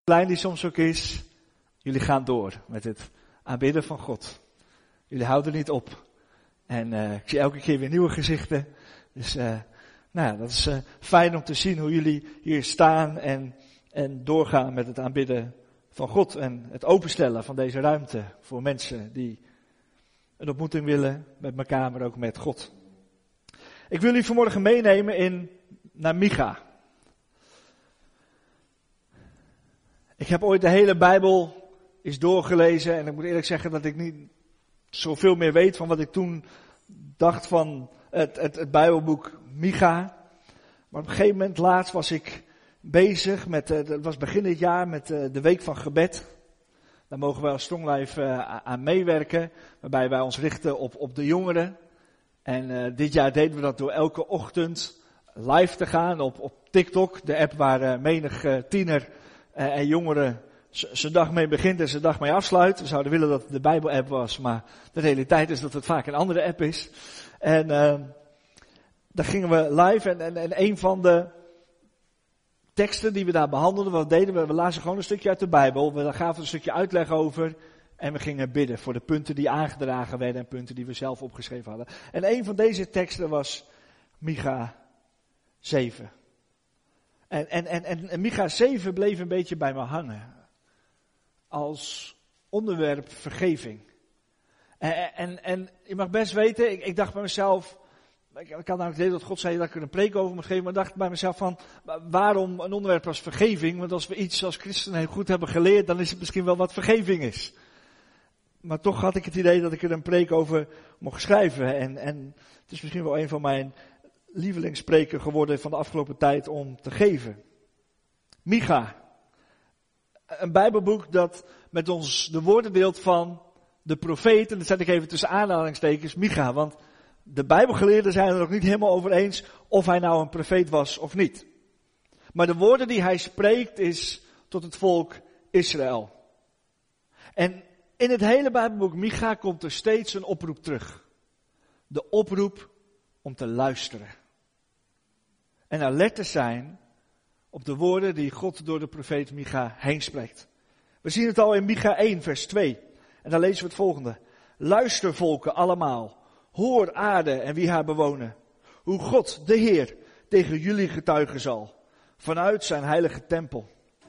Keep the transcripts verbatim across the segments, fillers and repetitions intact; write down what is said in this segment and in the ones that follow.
klein die soms ook is, jullie gaan door met het aanbidden van God. Jullie houden niet op. En uh, ik zie elke keer weer nieuwe gezichten. Dus uh, nou ja, dat is uh, fijn om te zien hoe jullie hier staan en, en doorgaan met het aanbidden van God. En het openstellen van deze ruimte voor mensen die een ontmoeting willen met elkaar, maar ook met God. Ik wil jullie vanmorgen meenemen in, naar Micha. Ik heb ooit de hele Bijbel eens doorgelezen en ik moet eerlijk zeggen dat ik niet zoveel meer weet van wat ik toen dacht van het, het, het Bijbelboek Micha. Maar op een gegeven moment laatst was ik bezig met, het was begin dit jaar met de Week van Gebed. Daar mogen wij als Strong Life aan meewerken, waarbij wij ons richten op, op de jongeren. En uh, dit jaar deden we dat door elke ochtend live te gaan op, op TikTok, de app waar uh, menig uh, tiener uh, en jongeren zijn dag mee begint en zijn dag mee afsluit. We zouden willen dat het de Bijbel-app was, maar de realiteit is dat het vaak een andere app is. En uh, daar gingen we live en, en, en een van de teksten die we daar behandelden, wat deden we? We lazen gewoon een stukje uit de Bijbel, we gaven een stukje uitleg over en we gingen bidden voor de punten die aangedragen werden en punten die we zelf opgeschreven hadden. En een van deze teksten was Micha zeven. En, en, en, en, en Micha zeven bleef een beetje bij me hangen. Als onderwerp vergeving. En, en, en je mag best weten, ik, ik dacht bij mezelf, ik, ik had namelijk het idee dat God zei dat ik er een preek over moet geven, maar ik dacht bij mezelf van, waarom een onderwerp als vergeving? Want als we iets als christenen heel goed hebben geleerd, dan is het misschien wel wat vergeving is. Maar toch had ik het idee dat ik er een preek over mocht schrijven. En, en het is misschien wel een van mijn lievelingspreken geworden van de afgelopen tijd om te geven. Micha. Een Bijbelboek dat met ons de woorden deelt van de profeet. En dat zet ik even tussen aanhalingstekens, Micha. Want de Bijbelgeleerden zijn er nog niet helemaal over eens of hij nou een profeet was of niet. Maar de woorden die hij spreekt is tot het volk Israël. En in het hele Bijbelboek Micha komt er steeds een oproep terug. De oproep om te luisteren. En alert te zijn op de woorden die God door de profeet Micha heen spreekt. We zien het al in Micha één vers twee. En daar lezen we het volgende. Luister volken allemaal. Hoor aarde en wie haar bewonen. Hoe God, de Heer, tegen jullie getuigen zal. Vanuit zijn heilige tempel.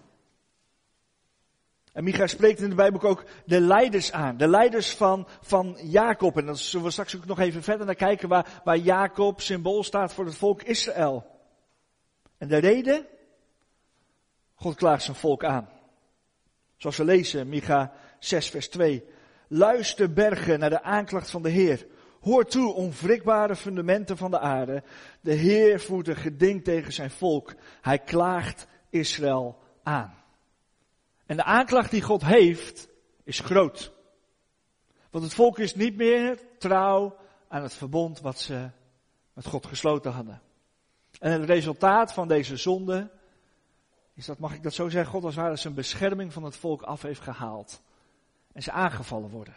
En Micha spreekt in de Bijbel ook de leiders aan. De leiders van, van Jacob. En dan zullen we straks ook nog even verder naar kijken waar, waar Jacob symbool staat voor het volk Israël. En de reden? God klaagt zijn volk aan. Zoals we lezen, Micha zes vers twee. Luister bergen naar de aanklacht van de Heer. Hoor toe, onwrikbare fundamenten van de aarde. De Heer voert een geding tegen zijn volk. Hij klaagt Israël aan. En de aanklacht die God heeft, is groot. Want het volk is niet meer trouw aan het verbond wat ze met God gesloten hadden. En het resultaat van deze zonde is dat, mag ik dat zo zeggen, God als het ware zijn bescherming van het volk af heeft gehaald. En ze aangevallen worden.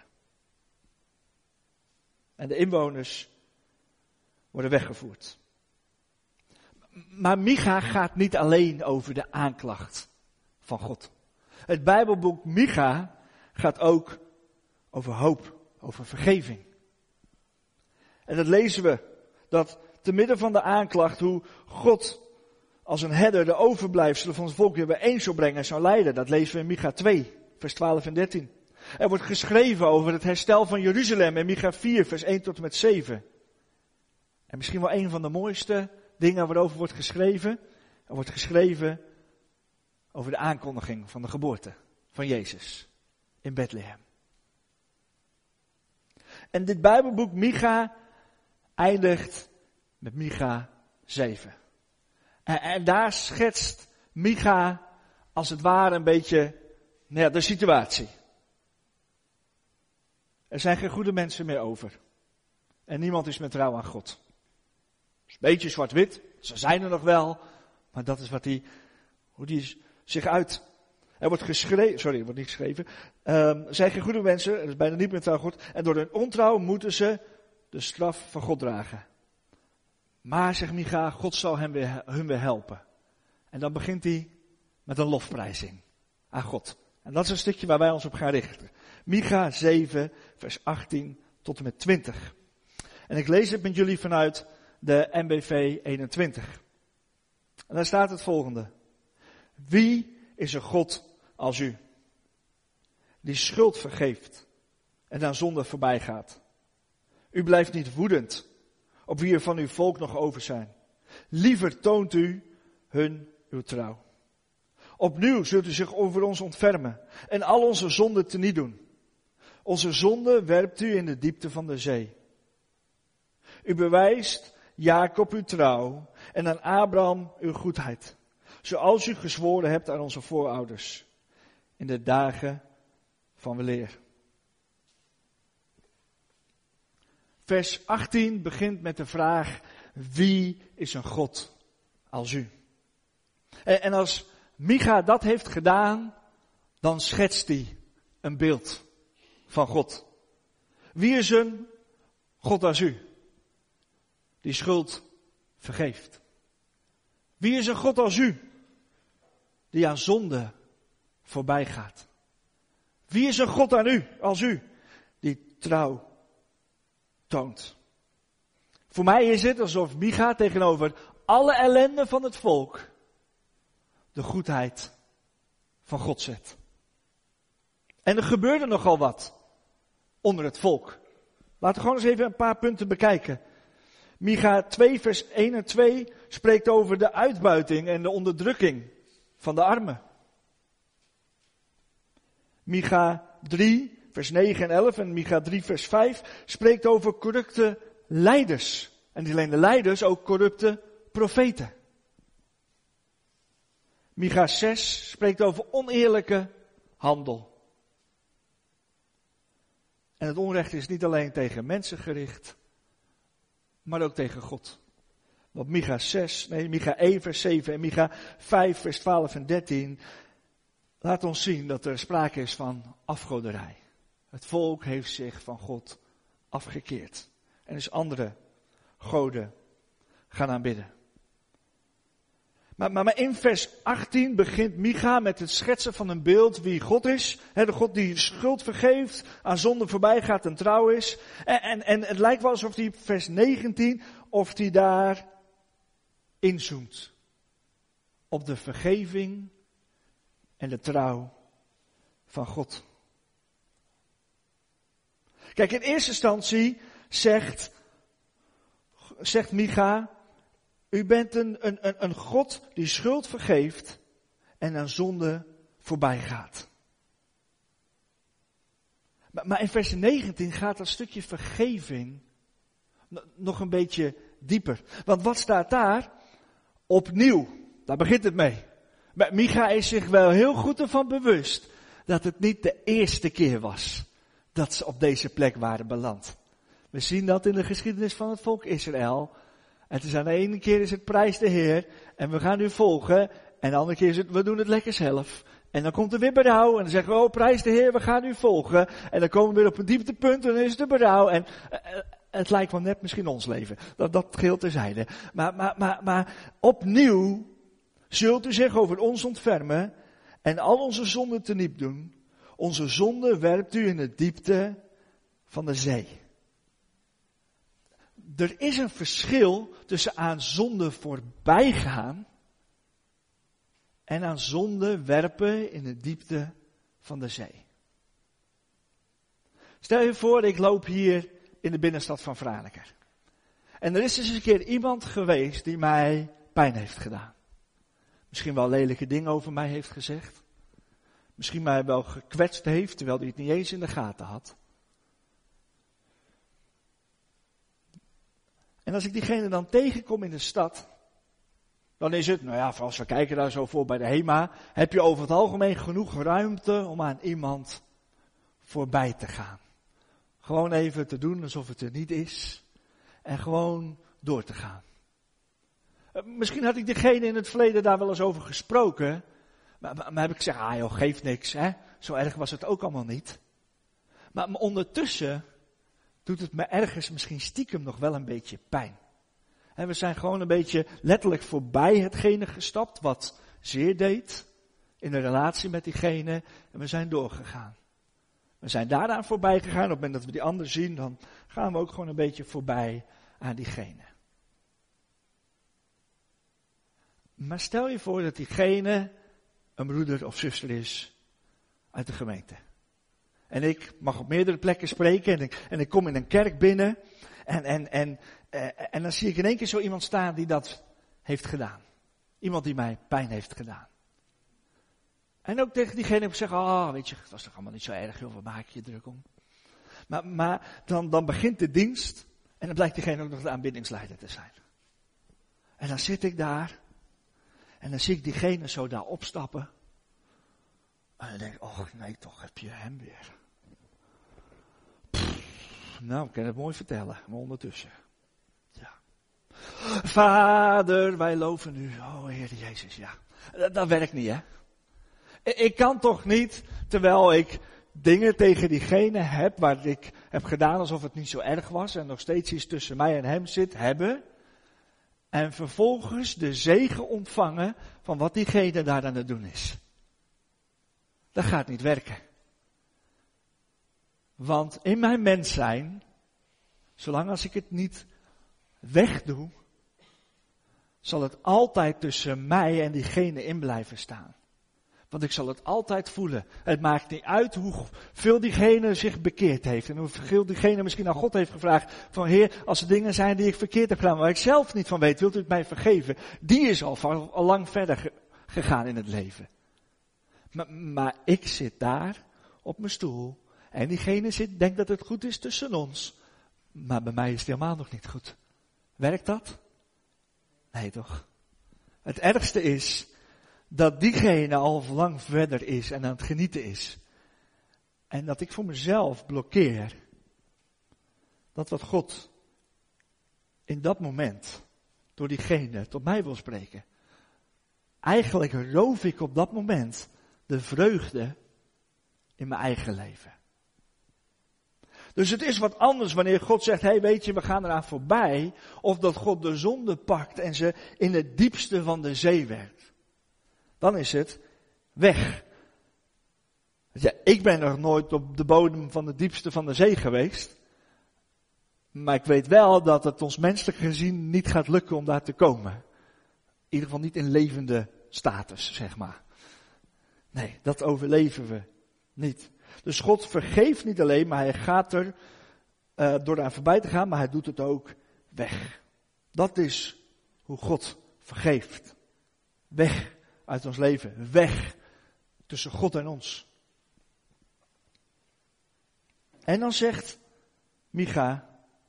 En de inwoners worden weggevoerd. Maar Micha gaat niet alleen over de aanklacht van God. Het Bijbelboek Micha gaat ook over hoop, over vergeving. En dat lezen we, dat te midden van de aanklacht, hoe God als een herder de overblijfselen van zijn volk weer bijeen zou brengen en zou leiden. Dat lezen we in Micha twee, vers twaalf en dertien. Er wordt geschreven over het herstel van Jeruzalem in Micha vier, vers één tot en met zeven. En misschien wel een van de mooiste dingen waarover wordt geschreven. Er wordt geschreven over de aankondiging van de geboorte van Jezus in Bethlehem. En dit Bijbelboek Micha eindigt met Micha zeven. En, en daar schetst Micha als het ware een beetje nou ja, de situatie. Er zijn geen goede mensen meer over. En niemand is meer trouw aan God. Een beetje zwart-wit, ze zijn er nog wel, maar dat is wat die, hoe die zich uit. Er wordt geschreven, sorry, er wordt niet geschreven. Um, er zijn geen goede mensen, er is bijna niet meer trouw aan God. En door hun ontrouw moeten ze de straf van God dragen. Maar, zegt Micha, God zal hem weer, hun weer helpen. En dan begint hij met een lofprijzing. aan God. En dat is een stukje waar wij ons op gaan richten. Micha zeven, vers achttien tot en met twintig. En ik lees het met jullie vanuit de N B V eenentwintig. En daar staat het volgende. Wie is een God als u? Die schuld vergeeft en aan zonde voorbij gaat. U blijft niet woedend op wie er van uw volk nog over zijn. Liever toont u hun uw trouw. Opnieuw zult u zich over ons ontfermen en al onze zonden teniet doen. Onze zonden werpt u in de diepte van de zee. U bewijst Jacob uw trouw en aan Abraham uw goedheid. Zoals u gezworen hebt aan onze voorouders in de dagen van weleer. Vers achttien begint met de vraag, wie is een God als u? En, en als Micha dat heeft gedaan, dan schetst hij een beeld van God. Wie is een God als u? Die schuld vergeeft. Wie is een God als u? Die aan zonde voorbij gaat. Wie is een God aan u, als u? Die trouw toont. Voor mij is het alsof Micha tegenover alle ellende van het volk de goedheid van God zet. En er gebeurde nogal wat onder het volk. Laten we gewoon eens even een paar punten bekijken. Micha twee vers één en twee spreekt over de uitbuiting en de onderdrukking van de armen. Micha drie vers negen en elf en Micha drie vers vijf spreekt over corrupte leiders. En niet alleen de leiders, ook corrupte profeten. Micha zes spreekt over oneerlijke handel. En het onrecht is niet alleen tegen mensen gericht, maar ook tegen God. Want Micha zes, nee, Micha één vers zeven en Micha vijf vers twaalf en dertien laat ons zien dat er sprake is van afgoderij. Het volk heeft zich van God afgekeerd en is andere goden gaan aanbidden. Maar, maar, maar in vers achttien begint Micha met het schetsen van een beeld wie God is. He, de God die schuld vergeeft, aan zonde voorbij gaat en trouw is. En, en, en het lijkt wel alsof hij vers negentien, of hij daar inzoomt. Op de vergeving en de trouw van God. Kijk, in eerste instantie zegt, zegt Micha, u bent een, een, een God die schuld vergeeft en aan zonde voorbij gaat. Maar, maar in vers negentien gaat dat stukje vergeving nog een beetje dieper. Want wat staat daar? Opnieuw. Daar begint het mee. Maar Micha is zich wel heel goed ervan bewust dat het niet de eerste keer was dat ze op deze plek waren beland. We zien dat in de geschiedenis van het volk Israël. Het is aan de ene keer is het prijs de Heer en we gaan u volgen. En de andere keer is het we doen het lekker zelf. En dan komt er weer berouw en dan zeggen we oh prijs de Heer, we gaan u volgen. En dan komen we weer op een dieptepunt en dan is het berouw. En uh, het lijkt wel net misschien ons leven. Dat, dat geldt terzijde. Maar, maar, maar, maar opnieuw zult u zich over ons ontfermen en al onze zonden teniet doen. Onze zonde werpt u in de diepte van de zee. Er is een verschil tussen aan zonde voorbij gaan en aan zonde werpen in de diepte van de zee. Stel je voor, ik loop hier in de binnenstad van Franeker. En er is eens een keer iemand geweest die mij pijn heeft gedaan. Misschien wel lelijke dingen over mij heeft gezegd. Misschien mij wel gekwetst heeft, terwijl hij het niet eens in de gaten had. En als ik diegene dan tegenkom in de stad, dan is het, nou ja, als we kijken daar zo voor bij de HEMA, heb je over het algemeen genoeg ruimte om aan iemand voorbij te gaan. Gewoon even te doen alsof het er niet is. En gewoon door te gaan. Misschien had ik diegene in het verleden daar wel eens over gesproken. Maar, maar, maar heb ik gezegd, ah joh, geeft niks, hè. Zo erg was het ook allemaal niet. Maar, maar ondertussen doet het me ergens misschien stiekem nog wel een beetje pijn. En we zijn gewoon een beetje letterlijk voorbij hetgene gestapt wat zeer deed in een relatie met diegene en we zijn doorgegaan. We zijn daaraan voorbij gegaan. Op het moment dat we die ander zien, dan gaan we ook gewoon een beetje voorbij aan diegene. Maar stel je voor dat diegene een broeder of zuster is uit de gemeente. En ik mag op meerdere plekken spreken en ik, en ik kom in een kerk binnen en, en, en, eh, en dan zie ik in één keer zo iemand staan die dat heeft gedaan. Iemand die mij pijn heeft gedaan. En ook tegen diegene heb ik zeggen, oh weet je, het was toch allemaal niet zo erg, joh, waar maak je je druk om? Maar, maar dan, dan begint de dienst en dan blijkt diegene ook nog de aanbiddingsleider te zijn. En dan zit ik daar en dan zie ik diegene zo daar opstappen. En dan denk ik, oh nee, toch heb je hem weer. Pff, nou, ik kan het mooi vertellen, maar ondertussen. Ja. Vader, wij loven u. Oh Heer Jezus, ja. Dat, dat werkt niet, hè. Ik kan toch niet, terwijl ik dingen tegen diegene heb, waar ik heb gedaan alsof het niet zo erg was en nog steeds iets tussen mij en hem zit, hebben. En vervolgens de zegen ontvangen van wat diegene daar aan het doen is. Dat gaat niet werken. Want in mijn mens zijn, zolang als ik het niet wegdoe, zal het altijd tussen mij en diegene in blijven staan. Want ik zal het altijd voelen. Het maakt niet uit hoeveel diegene zich bekeerd heeft. En hoeveel diegene misschien aan God heeft gevraagd. Van Heer, als er dingen zijn die ik verkeerd heb gedaan, waar ik zelf niet van weet, wilt u het mij vergeven? Die is al, al lang verder ge, gegaan in het leven. Maar, maar ik zit daar op mijn stoel. En diegene zit, denkt dat het goed is tussen ons. Maar bij mij is het helemaal nog niet goed. Werkt dat? Nee toch? Het ergste is dat diegene al lang verder is en aan het genieten is. En dat ik voor mezelf blokkeer. Dat wat God in dat moment door diegene tot mij wil spreken. Eigenlijk roof ik op dat moment de vreugde in mijn eigen leven. Dus het is wat anders wanneer God zegt, hé hey, weet je, we gaan eraan voorbij. Of dat God de zonde pakt en ze in het diepste van de zee werkt. Dan is het weg. Ja, ik ben nog nooit op de bodem van de diepste van de zee geweest. Maar ik weet wel dat het ons menselijk gezien niet gaat lukken om daar te komen. In ieder geval niet in levende status, zeg maar. Nee, dat overleven we niet. Dus God vergeeft niet alleen, maar hij gaat er uh, door aan voorbij te gaan, maar hij doet het ook weg. Dat is hoe God vergeeft. Weg uit ons leven. Weg tussen God en ons. En dan zegt Micha,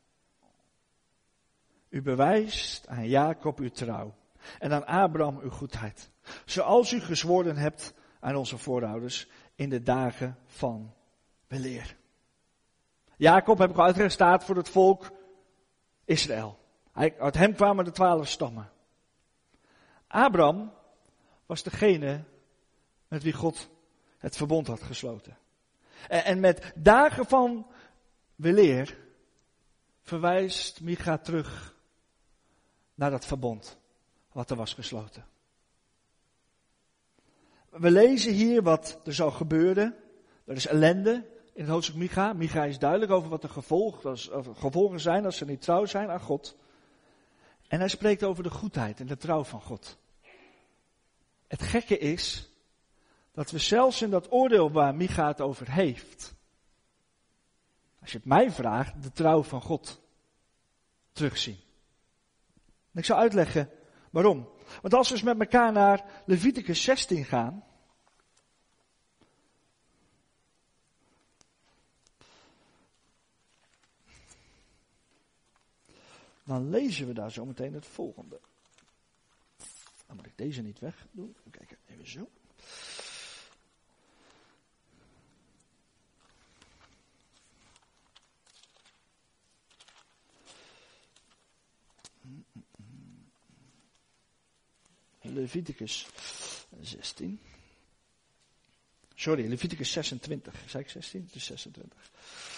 u bewijst aan Jacob uw trouw en aan Abraham uw goedheid. Zoals u gezworen hebt aan onze voorouders in de dagen van weleer. Jacob, heb ik al uitgelegd, staat voor het volk Israël. Hij, uit hem kwamen de twaalf stammen. Abraham was degene met wie God het verbond had gesloten. En, en met dagen van weleer verwijst Micha terug naar dat verbond wat er was gesloten. We lezen hier wat er zal gebeuren. Er is ellende in het hoofdstuk Micha. Micha is duidelijk over wat de gevolgen, gevolgen zijn als ze niet trouw zijn aan God. En hij spreekt over de goedheid en de trouw van God. Het gekke is dat we zelfs in dat oordeel waar Micha het over heeft, als je het mij vraagt, de trouw van God terugzien. En ik zal uitleggen waarom. Want als we eens met elkaar naar Leviticus zestien gaan, dan lezen we daar zo meteen het volgende. Dan moet ik deze niet weg doen. Even kijken, even zo. Leviticus zestien. Sorry, Leviticus zesentwintig. Zei ik zestien? Het is zesentwintig.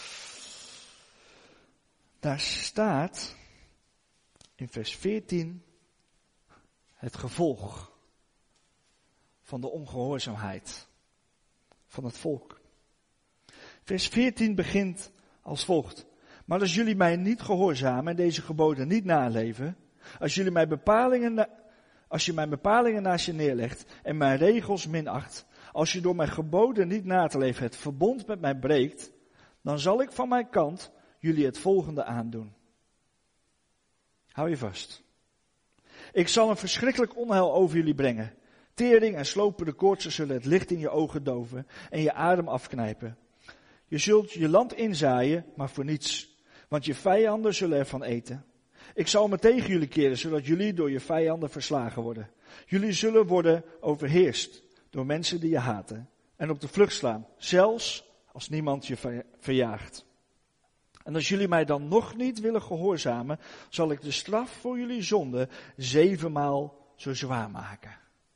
Daar staat in vers veertien het gevolg van de ongehoorzaamheid van het volk. Vers veertien begint als volgt. Maar als jullie mij niet gehoorzamen en deze geboden niet naleven, als jullie mijn bepalingen, na, als je mijn bepalingen naast je neerlegt en mijn regels minacht, als je door mijn geboden niet na te leven het verbond met mij breekt, dan zal ik van mijn kant jullie het volgende aandoen. Hou je vast. Ik zal een verschrikkelijk onheil over jullie brengen. Tering en slopende koortsen zullen het licht in je ogen doven en je adem afknijpen. Je zult je land inzaaien, maar voor niets, want je vijanden zullen ervan eten. Ik zal me tegen jullie keren, zodat jullie door je vijanden verslagen worden. Jullie zullen worden overheerst door mensen die je haten en op de vlucht slaan, zelfs als niemand je verjaagt. En als jullie mij dan nog niet willen gehoorzamen, zal ik de straf voor jullie zonde zevenmaal zo zwaar maken.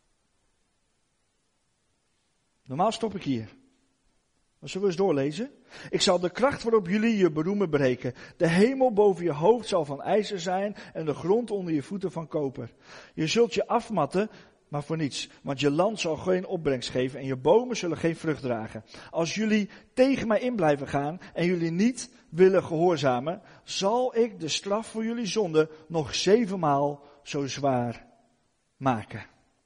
Normaal stop ik hier. Maar zullen we eens doorlezen? Ik zal de kracht waarop jullie je beroemen breken. De hemel boven je hoofd zal van ijzer zijn en de grond onder je voeten van koper. Je zult je afmatten, maar voor niets. Want je land zal geen opbrengst geven en je bomen zullen geen vrucht dragen. Als jullie tegen mij in blijven gaan en jullie niet willen gehoorzamen, zal ik de straf voor jullie zonde nog zevenmaal zo zwaar maken.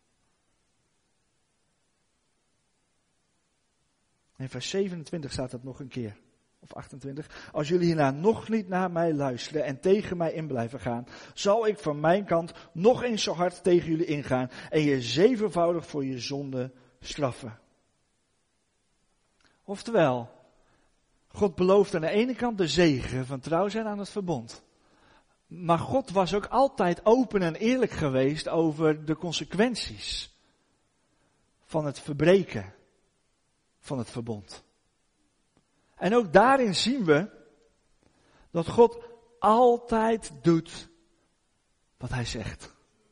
In vers zevenentwintig staat het nog een keer. Of achtentwintig. Als jullie hierna nog niet naar mij luisteren en tegen mij in blijven gaan, zal ik van mijn kant nog eens zo hard tegen jullie ingaan en je zevenvoudig voor je zonde straffen. Oftewel, God belooft aan de ene kant de zegen van trouw zijn aan het verbond. Maar God was ook altijd open en eerlijk geweest over de consequenties van het verbreken van het verbond. En ook daarin zien we dat God altijd doet wat hij zegt.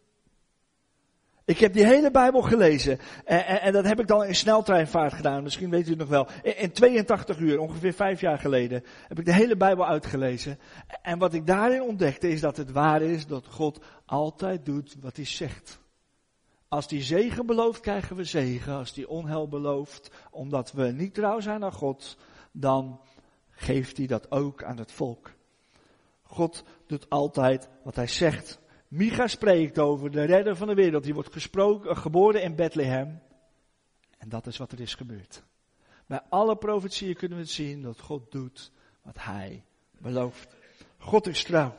Ik heb die hele Bijbel gelezen en, en, en dat heb ik dan in sneltreinvaart gedaan, misschien weet u het nog wel. In, in tweeëntachtig uur, ongeveer vijf jaar geleden, heb ik de hele Bijbel uitgelezen. En wat ik daarin ontdekte is dat het waar is dat God altijd doet wat hij zegt. Als die zegen belooft, krijgen we zegen. Als die onheil belooft, omdat we niet trouw zijn aan God, dan geeft hij dat ook aan het volk. God doet altijd wat hij zegt. Micha spreekt over de redder van de wereld. Die wordt gesproken, geboren in Bethlehem. En dat is wat er is gebeurd. Bij alle profetieën kunnen we zien dat God doet wat hij belooft. God is trouw.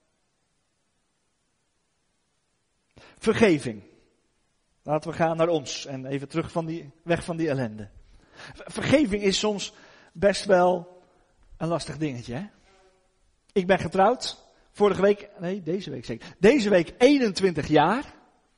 Vergeving. Laten we gaan naar ons en even terug van die, weg van die ellende. Vergeving is soms best wel een lastig dingetje, hè? Ik ben getrouwd. Vorige week, nee, deze week zeker. Deze week eenentwintig jaar.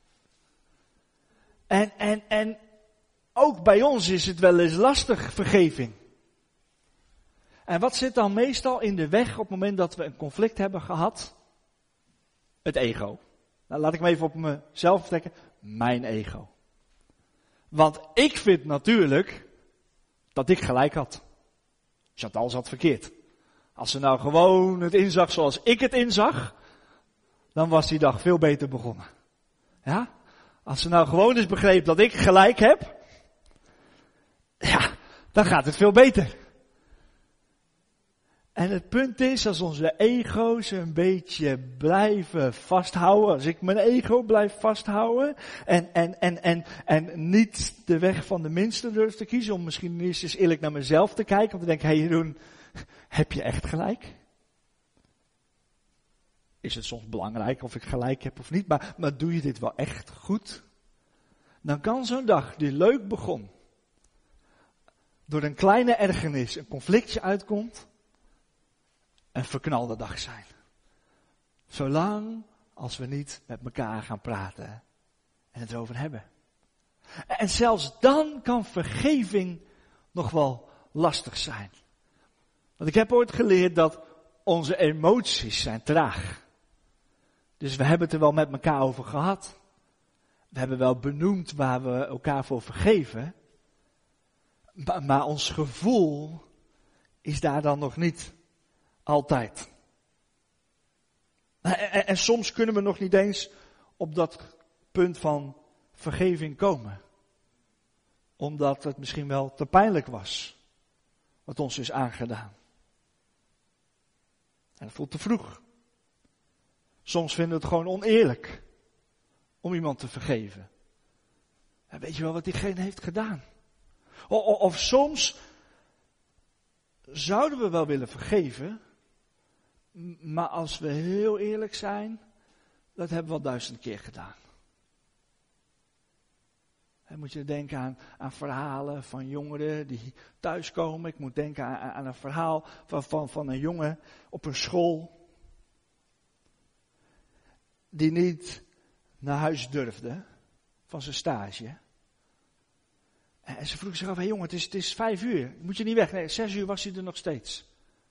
En, en, en ook bij ons is het wel eens lastig, vergeving. En wat zit dan meestal in de weg op het moment dat we een conflict hebben gehad? Het ego. Nou, laat ik me even op mezelf vertrekken. Mijn ego. Want ik vind natuurlijk dat ik gelijk had. Chantal zat verkeerd. Als ze nou gewoon het inzag zoals ik het inzag, dan was die dag veel beter begonnen. Ja? Als ze nou gewoon eens begreep dat ik gelijk heb, ja, dan gaat het veel beter. En het punt is, als onze ego's een beetje blijven vasthouden, als ik mijn ego blijf vasthouden en, en, en, en, en niet de weg van de minste durf te kiezen, om misschien eerst eens eerlijk naar mezelf te kijken, om te denken, hé hey Jeroen, heb je echt gelijk? Is het soms belangrijk of ik gelijk heb of niet, maar, maar doe je dit wel echt goed? Dan kan zo'n dag die leuk begon, door een kleine ergernis een conflictje uitkomt, een verknalde dag zijn. Zolang als we niet met elkaar gaan praten en het erover hebben. En zelfs dan kan vergeving nog wel lastig zijn. Want ik heb ooit geleerd dat onze emoties zijn traag. Dus we hebben het er wel met elkaar over gehad. We hebben wel benoemd waar we elkaar voor vergeven. Maar, maar ons gevoel is daar dan nog niet altijd. En, en, en soms kunnen we nog niet eens op dat punt van vergeving komen. omdat het misschien wel te pijnlijk was. Wat ons is aangedaan. En het voelt te vroeg. Soms vinden we het gewoon oneerlijk om iemand te vergeven. En weet je wel wat diegene heeft gedaan? Of, of, of soms zouden we wel willen vergeven, maar als we heel eerlijk zijn, dat hebben we al duizend keer gedaan. Dan moet je denken aan, aan verhalen van jongeren die thuiskomen. Ik moet denken aan, aan een verhaal van, van, van een jongen op een school die niet naar huis durfde van zijn stage. En ze vroeg zich af, hé jongen, het is, het is vijf uur, moet je niet weg? Nee, zes uur was hij er nog steeds.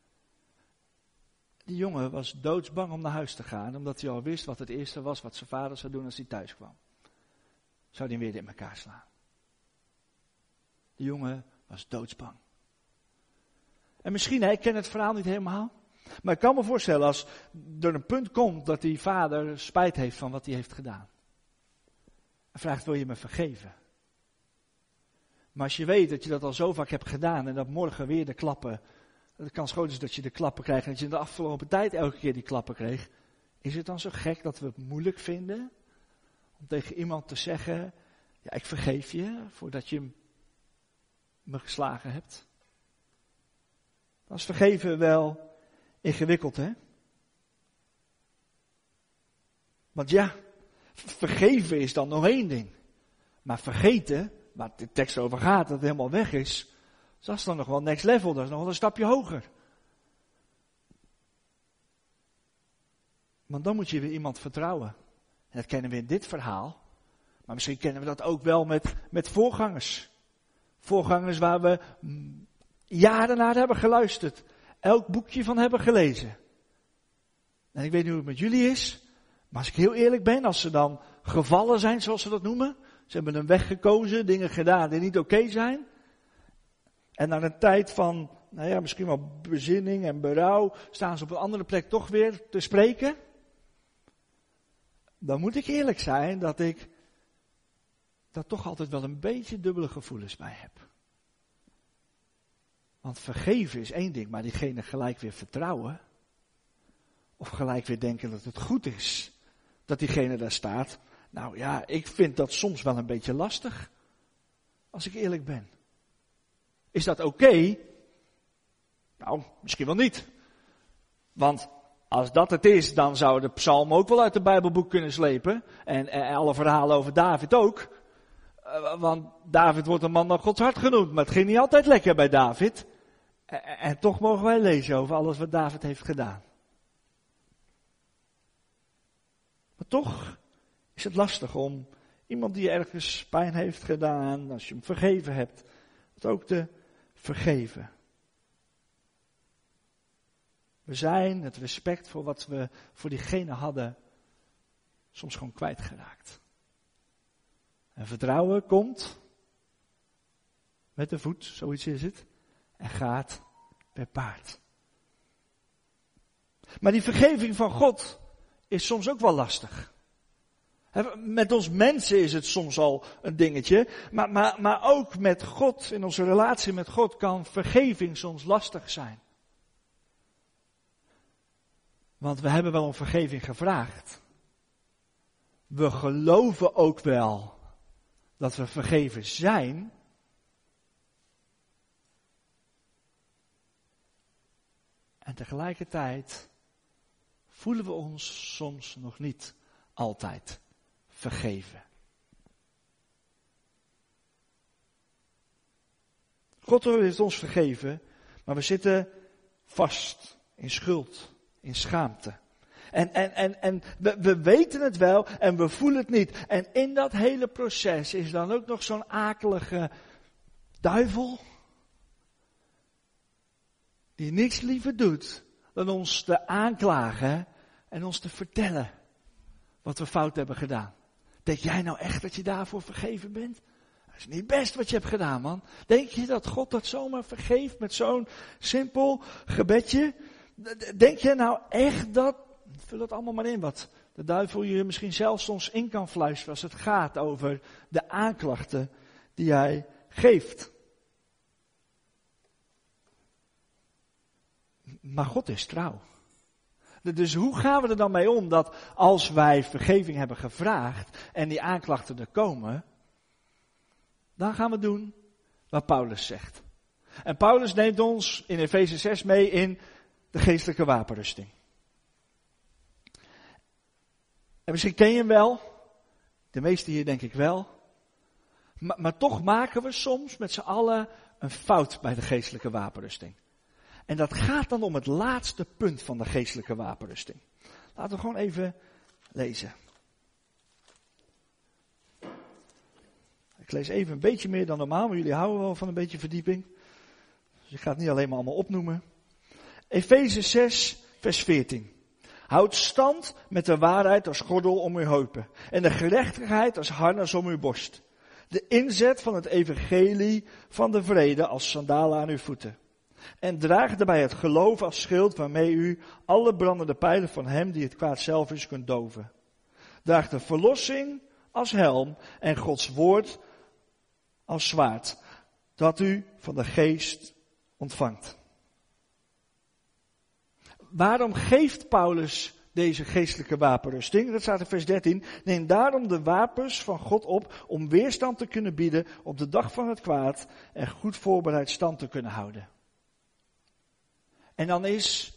Die jongen was doodsbang om naar huis te gaan, omdat hij al wist wat het eerste was wat zijn vader zou doen als hij thuis kwam. Zou hij weer in elkaar slaan. Die jongen was doodsbang. En misschien, hè, ik ken het verhaal niet helemaal, maar ik kan me voorstellen als er een punt komt dat die vader spijt heeft van wat hij heeft gedaan. En vraagt, wil je me vergeven? Maar als je weet dat je dat al zo vaak hebt gedaan en dat morgen weer de klappen, de kans groot is dat je de klappen krijgt en dat je in de afgelopen tijd elke keer die klappen kreeg, is het dan zo gek dat we het moeilijk vinden om tegen iemand te zeggen, ja, ik vergeef je voordat je me geslagen hebt? Dan is vergeven wel ingewikkeld, hè? Want ja, vergeven is dan nog één ding. Maar vergeten, waar de tekst over gaat, dat het helemaal weg is, dat is dan nog wel next level, dat is nog wel een stapje hoger. Want dan moet je weer iemand vertrouwen. En dat kennen we in dit verhaal. Maar misschien kennen we dat ook wel met, met voorgangers. Voorgangers waar we jaren naar hebben geluisterd. Elk boekje van hebben gelezen. En ik weet niet hoe het met jullie is. Maar als ik heel eerlijk ben, als ze dan gevallen zijn, zoals ze dat noemen. Ze hebben een weg gekozen, dingen gedaan die niet oké zijn. En na een tijd van, nou ja, misschien wel bezinning en berouw, staan ze op een andere plek toch weer te spreken. Dan moet ik eerlijk zijn dat ik daar toch altijd wel een beetje dubbele gevoelens bij heb. Want vergeven is één ding, maar diegene gelijk weer vertrouwen. Of gelijk weer denken dat het goed is dat diegene daar staat. Nou ja, ik vind dat soms wel een beetje lastig. Als ik eerlijk ben. Is dat oké? Okay? Nou, misschien wel niet. Want als dat het is, dan zou de psalm ook wel uit de Bijbelboek kunnen slepen. En, en alle verhalen over David ook. Uh, want David wordt een man naar Gods hart genoemd. Maar het ging niet altijd lekker bij David. En, en toch mogen wij lezen over alles wat David heeft gedaan. Maar toch is het lastig om iemand die ergens pijn heeft gedaan, als je hem vergeven hebt, het ook te vergeven. We zijn het respect voor wat we voor diegene hadden soms gewoon kwijtgeraakt. En vertrouwen komt met de voet, zoiets is het, en gaat per paard. Maar die vergeving van God is soms ook wel lastig. Met ons mensen is het soms al een dingetje, maar, maar, maar ook met God, in onze relatie met God, kan vergeving soms lastig zijn. Want we hebben wel om vergeving gevraagd. We geloven ook wel dat we vergeven zijn. En tegelijkertijd voelen we ons soms nog niet altijd vergeven. God heeft ons vergeven, maar we zitten vast in schuld, in schaamte. En, en, en, en we, we weten het wel en we voelen het niet. En in dat hele proces is dan ook nog zo'n akelige duivel, die niks liever doet dan ons te aanklagen en ons te vertellen wat we fout hebben gedaan. Denk jij nou echt dat je daarvoor vergeven bent? Dat is niet best wat je hebt gedaan, man. Denk je dat God dat zomaar vergeeft met zo'n simpel gebedje? Denk je nou echt dat, vul het allemaal maar in, wat de duivel je misschien zelfs soms in kan fluisteren als het gaat over de aanklachten die jij geeft. Maar God is trouw. Dus hoe gaan we er dan mee om dat als wij vergeving hebben gevraagd en die aanklachten er komen, dan gaan we doen wat Paulus zegt. En Paulus neemt ons in Efeze zes mee in de geestelijke wapenrusting. En misschien ken je hem wel, de meesten hier denk ik wel, maar, maar toch maken we soms met z'n allen een fout bij de geestelijke wapenrusting. En dat gaat dan om het laatste punt van de geestelijke wapenrusting. Laten we gewoon even lezen. Ik lees even een beetje meer dan normaal, maar jullie houden wel van een beetje verdieping. Dus ik ga het niet alleen maar allemaal opnoemen. Efeze zes, vers veertien. Houd stand met de waarheid als gordel om uw heupen. En de gerechtigheid als harnas om uw borst. De inzet van het evangelie van de vrede als sandalen aan uw voeten. En draag daarbij het geloof als schild waarmee u alle brandende pijlen van hem die het kwaad zelf is kunt doven. Draag de verlossing als helm en Gods woord als zwaard, dat u van de geest ontvangt. Waarom geeft Paulus deze geestelijke wapenrusting? Dat staat in vers dertien. Neem daarom de wapens van God op om weerstand te kunnen bieden op de dag van het kwaad en goed voorbereid stand te kunnen houden. En dan is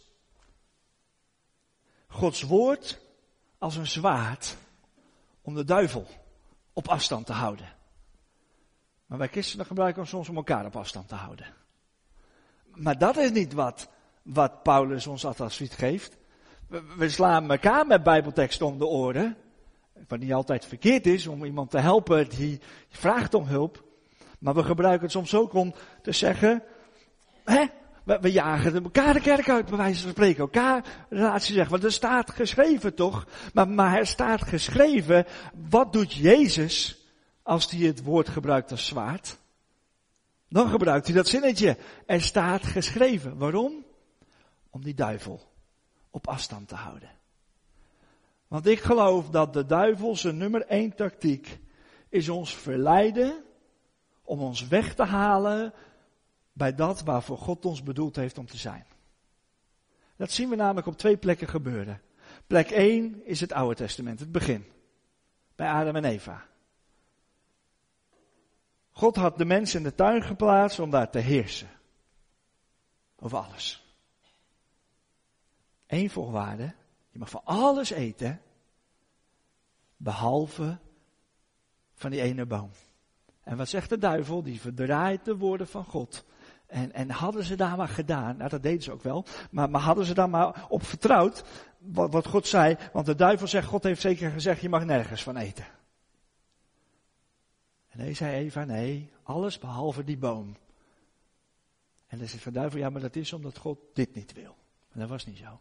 Gods woord als een zwaard om de duivel op afstand te houden. Maar wij christenen gebruiken hem soms om elkaar op afstand te houden. Maar dat is niet wat, wat Paulus ons als advies geeft. We, we slaan elkaar met bijbelteksten om de oren. Wat niet altijd verkeerd is om iemand te helpen die vraagt om hulp. Maar we gebruiken het soms ook om te zeggen, hè? We, we jagen elkaar de kerk uit, bij wijze van spreken. Elkaar relatie zeggen. Want er staat geschreven toch? Maar, maar er staat geschreven, wat doet Jezus als hij het woord gebruikt als zwaard? Dan gebruikt hij dat zinnetje. Er staat geschreven. Waarom? Om die duivel op afstand te houden. Want ik geloof dat de duivel zijn nummer één tactiek is ons verleiden om ons weg te halen bij dat waarvoor God ons bedoeld heeft om te zijn. Dat zien we namelijk op twee plekken gebeuren. Plek één is het Oude Testament, het begin. Bij Adam en Eva. God had de mens in de tuin geplaatst om daar te heersen. Over alles. Eén voorwaarde, je mag van alles eten, behalve van die ene boom. En wat zegt de duivel? Die verdraait de woorden van God. En, en hadden ze daar maar gedaan, nou dat deden ze ook wel, maar, maar hadden ze daar maar op vertrouwd, wat, wat God zei, want de duivel zegt, God heeft zeker gezegd, je mag nergens van eten. En nee, zei Eva, nee, alles behalve die boom. En dan zegt de duivel, ja, maar dat is omdat God dit niet wil. En dat was niet zo.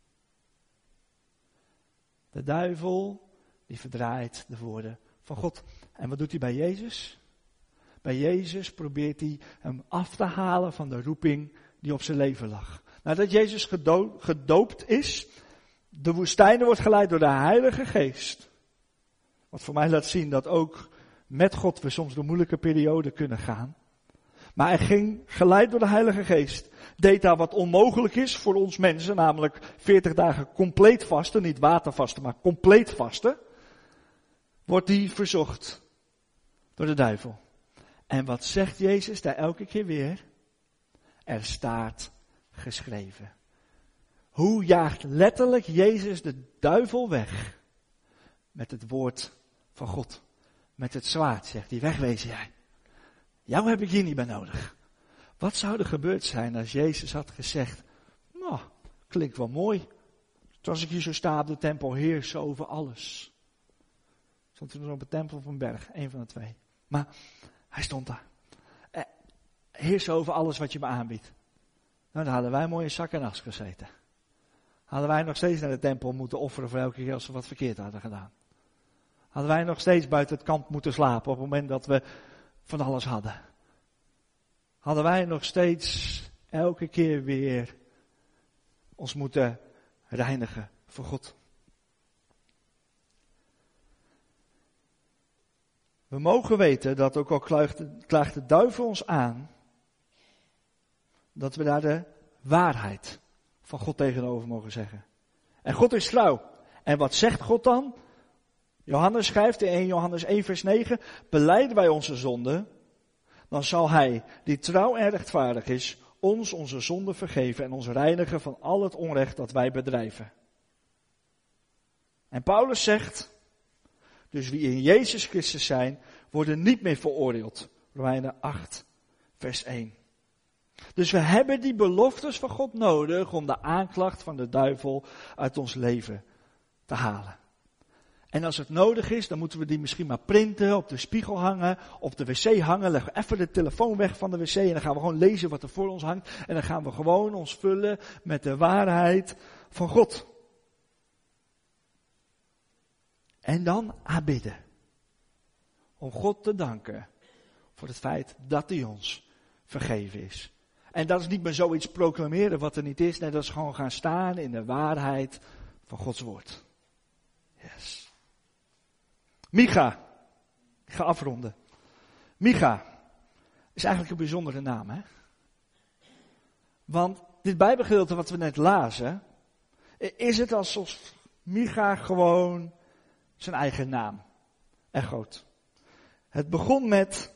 De duivel, die verdraait de woorden van God. En wat doet hij bij Jezus? Bij Jezus probeert hij hem af te halen van de roeping die op zijn leven lag. Nadat Jezus gedo- gedoopt is, de woestijnen wordt geleid door de Heilige Geest. Wat voor mij laat zien dat ook met God we soms door moeilijke perioden kunnen gaan. Maar hij ging geleid door de Heilige Geest. Deed daar wat onmogelijk is voor ons mensen, namelijk veertig dagen compleet vasten, niet watervasten, maar compleet vasten. Wordt hij verzocht door de duivel. En wat zegt Jezus daar elke keer weer? Er staat geschreven. Hoe jaagt letterlijk Jezus de duivel weg? Met het woord van God. Met het zwaard, zegt hij, wegwezen jij. Jou heb ik hier niet bij nodig. Wat zou er gebeurd zijn als Jezus had gezegd, nou, klinkt wel mooi. Als ik hier zo sta op de tempel, heersen over alles. Stond hij nog op een tempel of een berg? Een van de twee. Maar hij stond daar. Eh, heersen over alles wat je me aanbiedt. Nou, dan hadden wij mooi in zak en as gezeten. Hadden wij nog steeds naar de tempel moeten offeren voor elke keer als we wat verkeerd hadden gedaan. Hadden wij nog steeds buiten het kamp moeten slapen op het moment dat we van alles hadden. Hadden wij nog steeds elke keer weer ons moeten reinigen voor God. We mogen weten dat ook al klaagt de, klaagt de duivel ons aan, dat we daar de waarheid van God tegenover mogen zeggen. En God is trouw. En wat zegt God dan? Johannes schrijft in eerste Johannes één vers negen, belijden wij onze zonden, dan zal hij, die trouw en rechtvaardig is, ons onze zonden vergeven en ons reinigen van al het onrecht dat wij bedrijven. En Paulus zegt, dus wie in Jezus Christus zijn, worden niet meer veroordeeld. Romeinen acht vers één. Dus we hebben die beloftes van God nodig om de aanklacht van de duivel uit ons leven te halen. En als het nodig is, dan moeten we die misschien maar printen, op de spiegel hangen, op de wc hangen. Leggen we even de telefoon weg van de wc en dan gaan we gewoon lezen wat er voor ons hangt. En dan gaan we gewoon ons vullen met de waarheid van God. En dan aanbidden. Om God te danken voor het feit dat hij ons vergeven is. En dat is niet meer zoiets proclameren wat er niet is. Nee, dat is gewoon gaan staan in de waarheid van Gods woord. Yes. Micha. Ik ga afronden. Micha is eigenlijk een bijzondere naam, hè? Want dit Bijbelgedeelte wat we net lazen, is het alsof Micha gewoon zijn eigen naam echoot. Het begon met: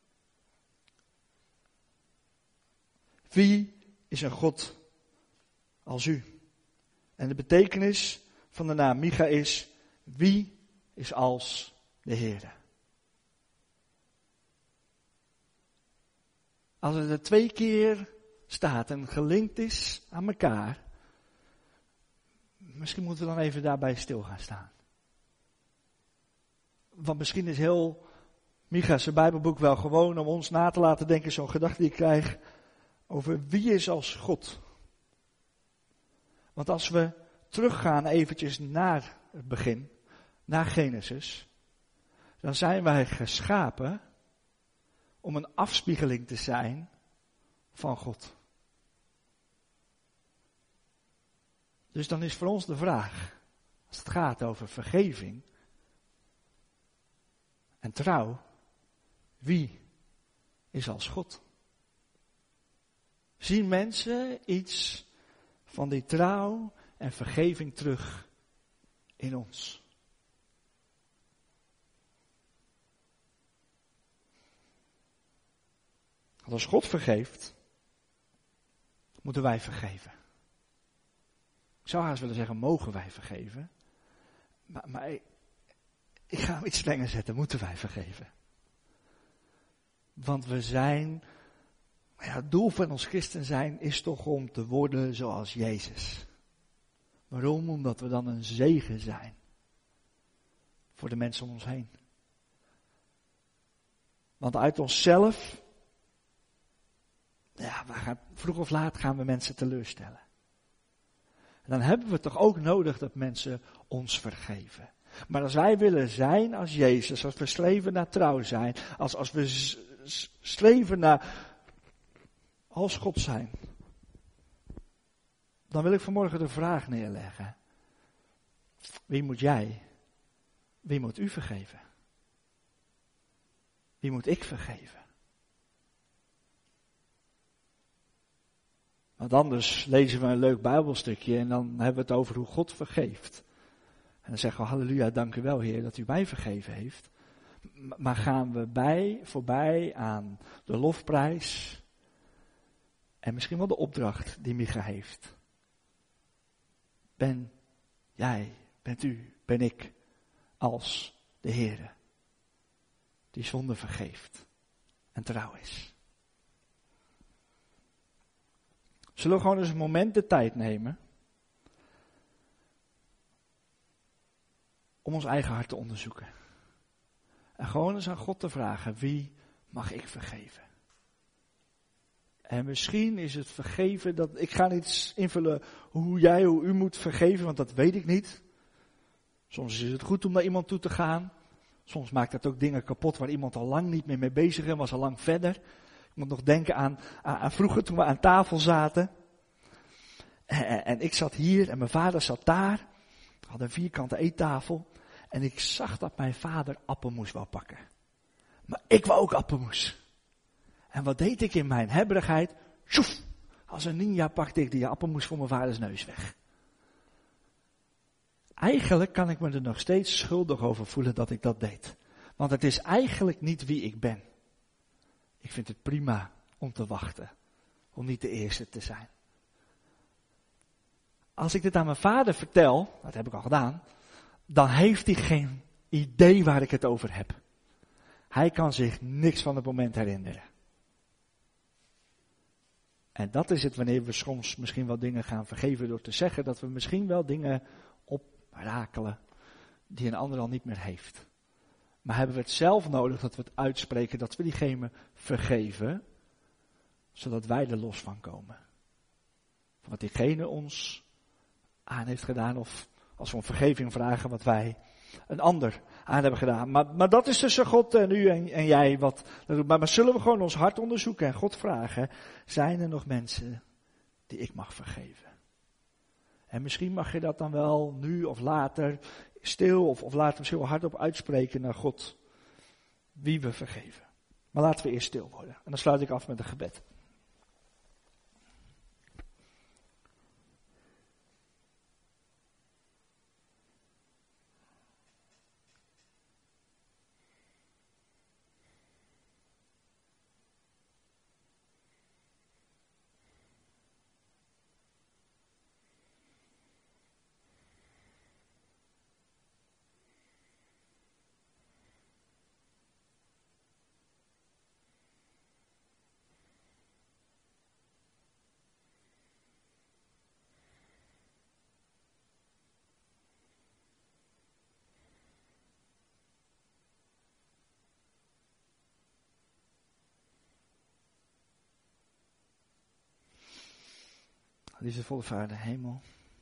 wie is een God als u? En de betekenis van de naam Micha is: wie is als de Heere. Als het er twee keer staat en gelinkt is aan elkaar, misschien moeten we dan even daarbij stil gaan staan. Want misschien is heel Micha's Bijbelboek wel gewoon om ons na te laten denken, zo'n gedachte die ik krijg, over wie is als God. Want als we teruggaan eventjes naar het begin, naar Genesis, dan zijn wij geschapen om een afspiegeling te zijn van God. Dus dan is voor ons de vraag, als het gaat over vergeving en trouw, wie is als God? Zien mensen iets van die trouw en vergeving terug in ons? Want als God vergeeft, moeten wij vergeven. Ik zou haast willen zeggen, mogen wij vergeven. Maar, maar ik, ik ga hem iets strenger zetten, moeten wij vergeven. Want we zijn, ja, het doel van ons christen zijn is toch om te worden zoals Jezus. Waarom? Omdat we dan een zegen zijn voor de mensen om ons heen. Want uit onszelf, ja, we gaan, vroeg of laat gaan we mensen teleurstellen. En dan hebben we toch ook nodig dat mensen ons vergeven. Maar als wij willen zijn als Jezus, als we streven naar trouw zijn, als, als we z- z- streven naar als God zijn, dan wil ik vanmorgen de vraag neerleggen. Wie moet jij, wie moet u vergeven? Wie moet ik vergeven? Want anders lezen we een leuk Bijbelstukje en dan hebben we het over hoe God vergeeft. En dan zeggen we, halleluja, dank u wel Heer dat u mij vergeven heeft. Maar gaan we bij, voorbij aan de lofprijs en misschien wel de opdracht die Micha heeft. Ben jij, bent u, ben ik als de Heere die zonde vergeeft en trouw is. Zullen we gewoon eens een moment de tijd nemen om ons eigen hart te onderzoeken. En gewoon eens aan God te vragen, wie mag ik vergeven? En misschien is het vergeven, dat ik ga niet invullen hoe jij, hoe u moet vergeven, want dat weet ik niet. Soms is het goed om naar iemand toe te gaan. Soms maakt dat ook dingen kapot waar iemand al lang niet meer mee bezig is en was al lang verder. Ik moet nog denken aan, aan, aan vroeger toen we aan tafel zaten. En, en ik zat hier en mijn vader zat daar. We hadden een vierkante eettafel. En ik zag dat mijn vader appelmoes wou pakken. Maar ik wou ook appelmoes. En wat deed ik in mijn hebberigheid? Tjoef! Als een ninja pakte ik die appelmoes voor mijn vaders neus weg. Eigenlijk kan ik me er nog steeds schuldig over voelen dat ik dat deed. Want het is eigenlijk niet wie ik ben. Ik vind het prima om te wachten. Om niet de eerste te zijn. Als ik dit aan mijn vader vertel, dat heb ik al gedaan, dan heeft hij geen idee waar ik het over heb. Hij kan zich niks van het moment herinneren. En dat is het wanneer we soms misschien wel dingen gaan vergeven door te zeggen dat we misschien wel dingen oprakelen die een ander al niet meer heeft. Maar hebben we het zelf nodig dat we het uitspreken, dat we diegene vergeven, zodat wij er los van komen. Van wat diegene ons aan heeft gedaan, of als we om vergeving vragen wat wij een ander aan hebben gedaan. Maar, maar dat is tussen God en u en, en jij. Wat, maar, maar zullen we gewoon ons hart onderzoeken en God vragen, zijn er nog mensen die ik mag vergeven? En misschien mag je dat dan wel nu of later stil of, of later misschien wel hardop uitspreken naar God. Wie we vergeven. Maar laten we eerst stil worden. En dan sluit ik af met een gebed. Liefdevolle Vader, hemel.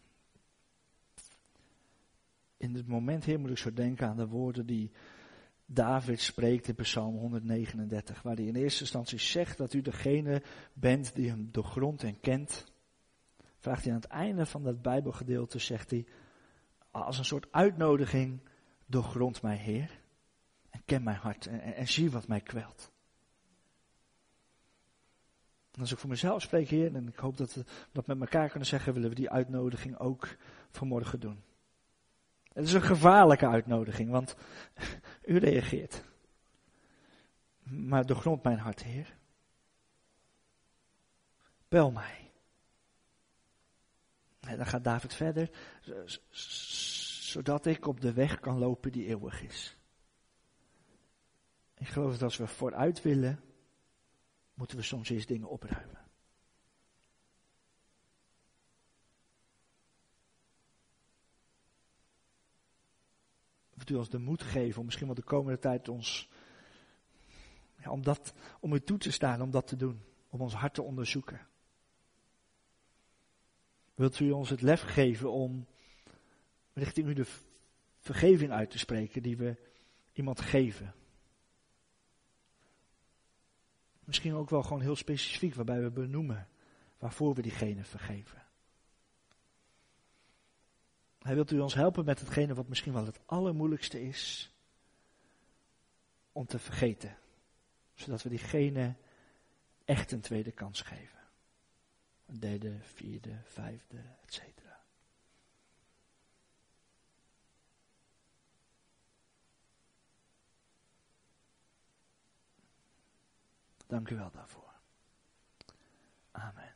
In het moment, Heer, moet ik zo denken aan de woorden die David spreekt in Psalm honderdnegenendertig. Waar hij in eerste instantie zegt dat u degene bent die hem doorgrondt en kent. Vraagt hij aan het einde van dat Bijbelgedeelte, zegt hij, als een soort uitnodiging, doorgrond mij, Heer. En ken mijn hart en, en, en zie wat mij kwelt. En als ik voor mezelf spreek, Heer, en ik hoop dat we dat met elkaar kunnen zeggen, willen we die uitnodiging ook vanmorgen doen. Het is een gevaarlijke uitnodiging, want u reageert. Maar doorgrond mijn hart, Heer. Bel mij. En dan gaat David verder, zodat ik op de weg kan lopen die eeuwig is. Ik geloof dat als we vooruit willen, moeten we soms eerst dingen opruimen. Wilt u ons de moed geven om misschien wel de komende tijd ons, ja, om, dat, om u toe te staan, om dat te doen. Om ons hart te onderzoeken. Wilt u ons het lef geven om richting u de vergeving uit te spreken die we iemand geven. Misschien ook wel gewoon heel specifiek, waarbij we benoemen waarvoor we diegene vergeven. Hij wilt u ons helpen met hetgene wat misschien wel het allermoeilijkste is om te vergeten. Zodat we diegene echt een tweede kans geven. Een derde, vierde, vijfde, et cetera. Dank u wel daarvoor. Amen.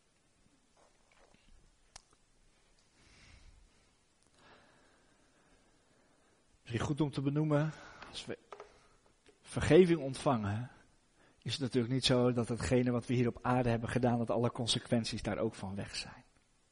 Misschien goed om te benoemen, als we vergeving ontvangen, is het natuurlijk niet zo dat hetgene wat we hier op aarde hebben gedaan, dat alle consequenties daar ook van weg zijn.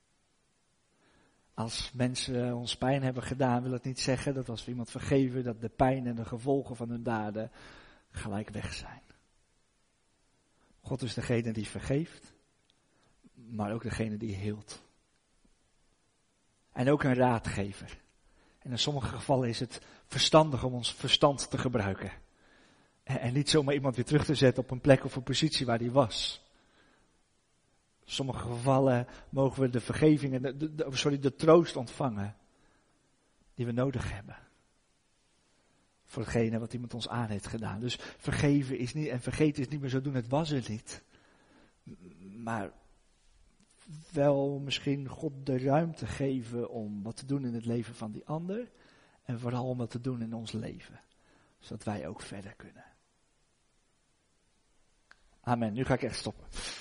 Als mensen ons pijn hebben gedaan, wil het niet zeggen dat als we iemand vergeven, dat de pijn en de gevolgen van hun daden gelijk weg zijn. God is degene die vergeeft, maar ook degene die heelt. En ook een raadgever. En in sommige gevallen is het verstandig om ons verstand te gebruiken. En, en niet zomaar iemand weer terug te zetten op een plek of een positie waar die was. In sommige gevallen mogen we de vergeving en de, de, de, sorry, de troost ontvangen die we nodig hebben. voor hetgene wat iemand ons aan heeft gedaan. Dus vergeven is niet, en vergeten is niet meer zo doen, het was er niet. Maar wel misschien God de ruimte geven om wat te doen in het leven van die ander. En vooral om wat te doen in ons leven. Zodat wij ook verder kunnen. Amen. Nu ga ik echt stoppen.